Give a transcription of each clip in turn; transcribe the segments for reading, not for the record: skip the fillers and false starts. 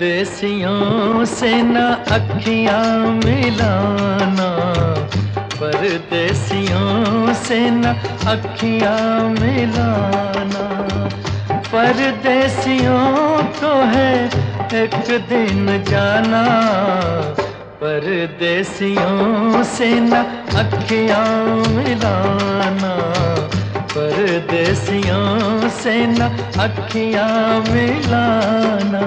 परदेसियों से न अखियां मिलाना, परदेसियों से न अखियां मिलाना। परदेसियों को है एक दिन जाना, परदेसियों से न अखियां मिलाना, परदेसियों से न अखियां मिलाना।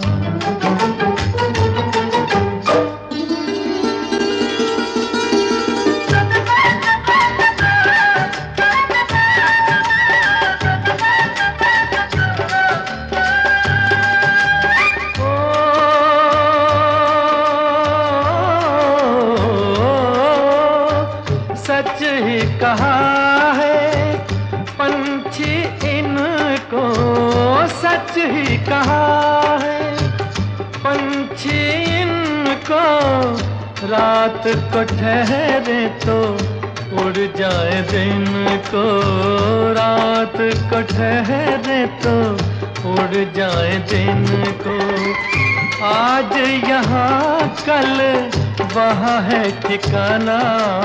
सच ही कहा है पंछी इनको, सच ही कहा है पंछी इनको, रात को ठहरे तो उड़ जाए दिन को, रात को ठहरे तो उड़ जाए दिन को। आज यहाँ कल वहाँ है ठिकाना,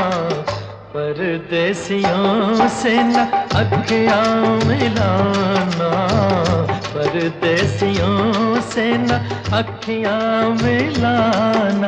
परदेसियों से न अखियां मिलाना, परदेसियों से न अखियां मिलाना।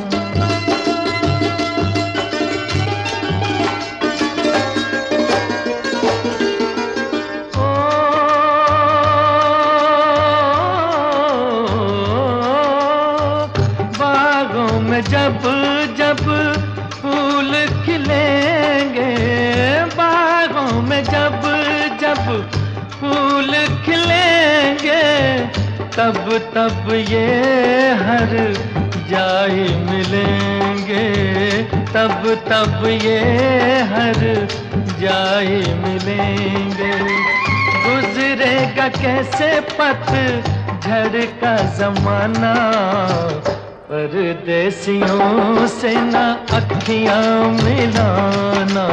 बागों में जब जब फूल खिलेंगे, बागों में जब जब फूल खिलेंगे, तब तब ये हर जाई मिलेंगे, तब तब ये हर जाई मिलेंगे। गुजरेगा कैसे पतझड़ का जमाना, परदेसियों से न अखियां मिलाना,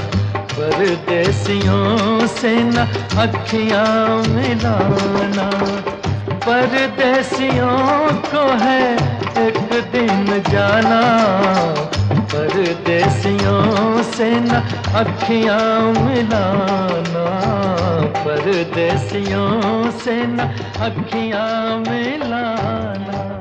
परदेसियों से न अखियां मिलाना। परदेसियों को है एक दिन जाना, परदेसियों से न अखियां मिलाना, परदेसियों से न अखियां मिलाना।